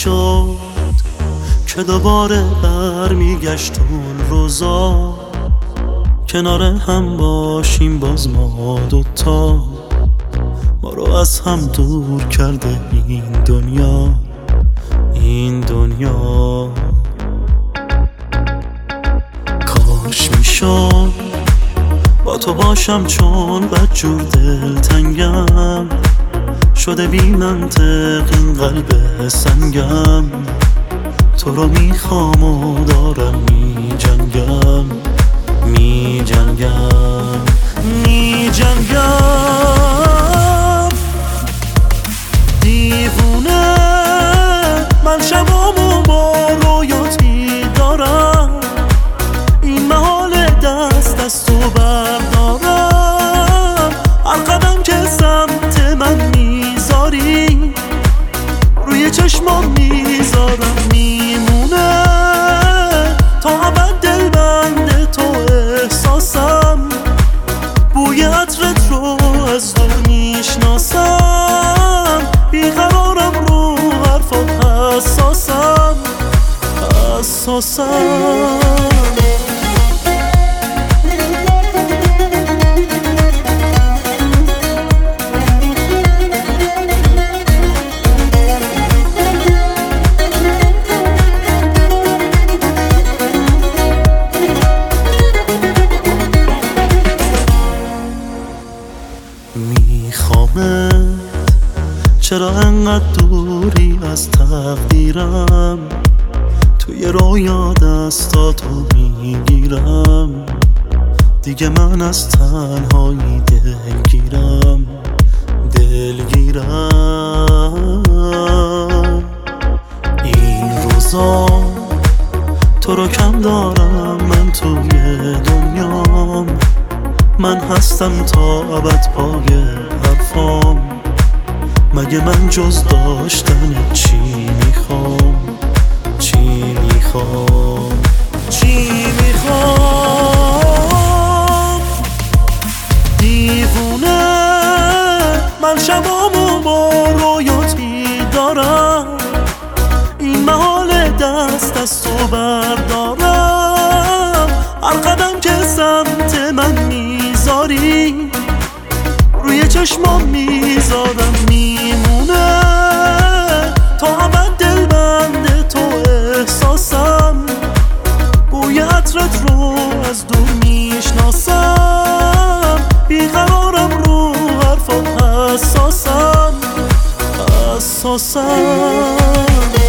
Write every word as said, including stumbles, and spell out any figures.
میشد که دوباره برمیگشت اون روزا، کنار هم باشیم باز ما دوتا. ما رو از هم دور کرده این دنیا، این دنیا. کاش میشد با تو باشم چون بدجور دلتنگم شده بی منطق این قلب سنگم. تو رو میخوام و دارم می جنگم، می جنگم، می جنگم. دیوونه من شبامو با رویاتی دارم، این محال دست از تو بردارم. هر قدم که سمت من میذاری روی چشمام میذارم، میمونه تا ابد دل بند تو احساسم. بوی عطرت رو از دور میشناسم، بیقرارم رو حرفات حساسم، حساسم. میخوامت چرا انقدر دوری از تقدیرم، توی رویا دستاتو میگیرم. دیگه من از تنهایی دلگیرم، دلگیرم. این روزا تو رو کم دارم من توی دنیام، من هستم تا ابد پای حرفام. مگه من جز داشتن چی میخوام، چی میخوام، چی میخوام. دیوونه من شبامو با رویاتی دارم، این محال دست از تو بردارم. هر قدم که سمت من میذاری روی چشمام میذارم، میمونه تا ابد دل بند تو احساسم. بوی عطرت رو از دور میشناسم، بیقرارم رو حرفات حساسم، حساسم.